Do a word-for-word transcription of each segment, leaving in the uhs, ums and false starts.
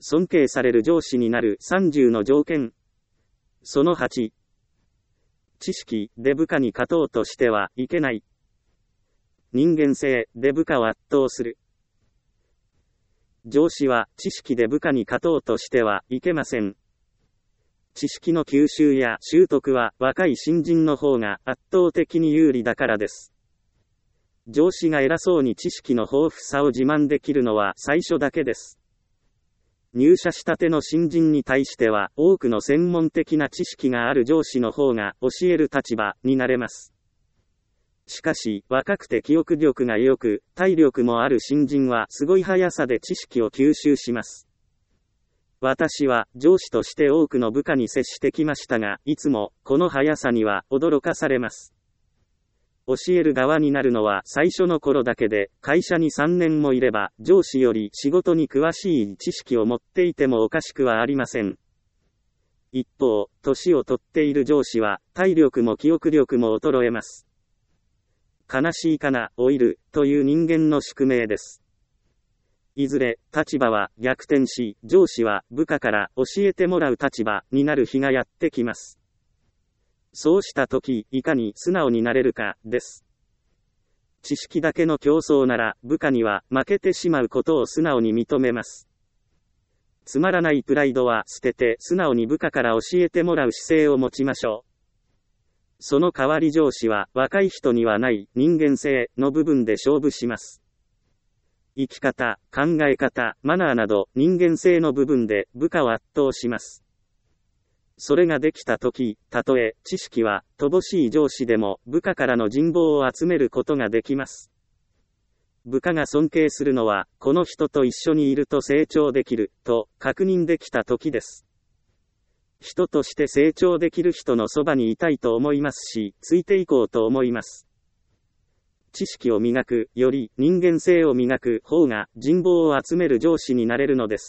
尊敬される上司になるさんじゅうの条件。そのはち。知識で部下に勝とうとしてはいけない。人間性で部下を圧倒する。上司は知識で部下に勝とうとしてはいけません。知識の吸収や習得は若い新人の方が圧倒的に有利だからです。上司が偉そうに知識の豊富さを自慢できるのは最初だけです。入社したての新人に対しては多くの専門的な知識がある上司の方が教える立場になれます。しかし、若くて記憶力が良く、体力もある新人はすごい速さで知識を吸収します。私は上司として多くの部下に接してきましたが、いつもこの速さには驚かされます。教える側になるのは最初の頃だけで、会社にさんねんもいれば上司より仕事に詳しい知識を持っていてもおかしくはありません。一方、年を取っている上司は体力も記憶力も衰えます。悲しいかな、老いる、という人間の宿命です。いずれ、立場は逆転し、上司は部下から教えてもらう立場になる日がやってきます。そうした時、いかに素直になれるか、です。知識だけの競争なら、部下には負けてしまうことを素直に認めます。つまらないプライドは捨てて、素直に部下から教えてもらう姿勢を持ちましょう。その代わり上司は、若い人にはない人間性の部分で勝負します。生き方、考え方、マナーなど人間性の部分で部下を圧倒します。それができたとき、たとえ知識は乏しい上司でも部下からの人望を集めることができます。部下が尊敬するのは、この人と一緒にいると成長できる、と確認できたときです。人として成長できる人のそばにいたいと思いますし、ついていこうと思います。知識を磨くより人間性を磨く方が人望を集める上司になれるのです。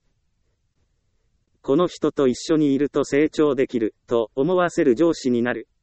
この人と一緒にいると成長できると思わせる上司になる。